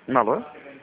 Alô?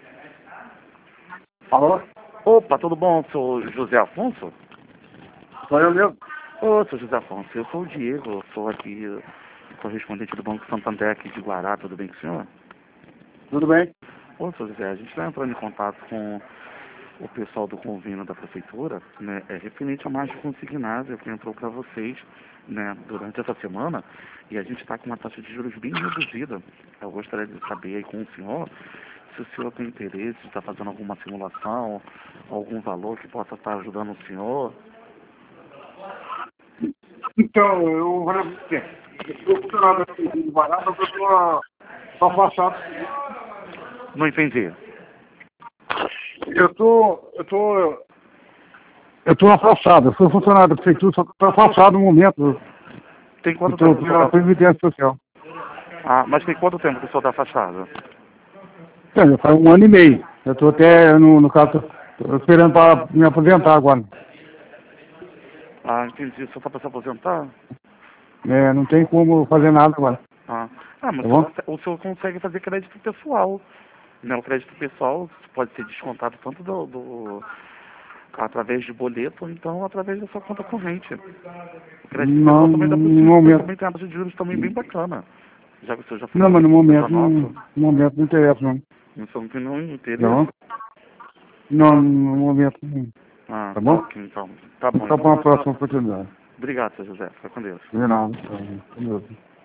Alô? Opa, tudo bom? Sou José Afonso? Sou eu mesmo. Ô, sou José Afonso. Eu sou o Diego, eu sou aqui correspondente do Banco Santander aqui de Guará. Tudo bem com o senhor? Tudo bem? Ô, seu José, a gente está entrando em contato com o pessoal do convênio da prefeitura, né? É referente a mais de consignado que entrou para vocês, né, durante essa semana, e a gente está com uma taxa de juros bem reduzida. Eu gostaria de saber aí com o senhor se o senhor tem interesse de estar fazendo alguma simulação, algum valor que possa estar ajudando o senhor. Então, eu vou dizer, eu estou funcionando aqui de Guará, mas eu estou afastado. Não entendi. Eu estou afastado. Eu sou funcionário da prefeitura, só que estou afastado no momento. Tem quanto Estou tempo que o pela senhor tá... Previdência Social. Ah, mas tem quanto tempo que o senhor está afastado? Então, já faz 1 ano e meio. Eu estou até, no caso, estou esperando para me aposentar agora. Ah, entendi. O senhor está para se aposentar? É, não tem como fazer nada agora. Ah, mas Tá bom? o senhor consegue fazer crédito pessoal. Né? O crédito pessoal pode ser descontado tanto através de boleto ou então através da sua conta corrente. O crédito pessoal Não, também dá no possível, porque momento. também tem uma taxa de juros também bem bacana. Já que o senhor já Não, falou mas no com o momento, pessoal nosso, no momento não interessa, não. o senhor não tem nenhum Tá interesse. bom? Não, no momento não. Ah, Tá tá bom? ok, então. Tá Vou bom, ficar para então. uma próxima oportunidade. Obrigado, seu José. Fica com Deus. De nada. Tá bom.